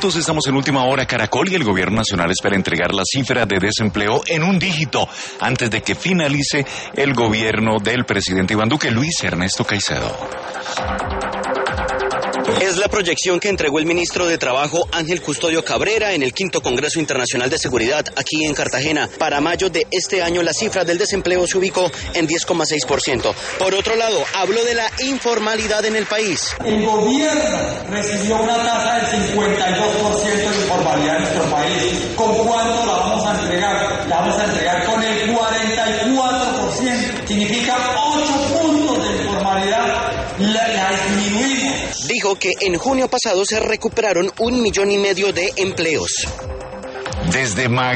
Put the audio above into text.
Estamos en última hora. Caracol y el gobierno nacional espera entregar la cifra de desempleo en un dígito antes de que finalice el gobierno del presidente Iván Duque. Luis Ernesto Caicedo. Es la proyección que entregó el ministro de Trabajo Ángel Custodio Cabrera en el 5º Congreso Internacional de Seguridad aquí en Cartagena. Para mayo de este año la cifra del desempleo se ubicó en 10,6%. Por otro lado, habló de la informalidad en el país. El gobierno recibió una tasa del 52% de informalidad en nuestro país. ¿Con cuánto la vamos a entregar? La vamos a entregar con el 44%. Significa 8 puntos de informalidad. La disminuimos. Dijo que en junio pasado se recuperaron 1,5 millones de empleos. Desde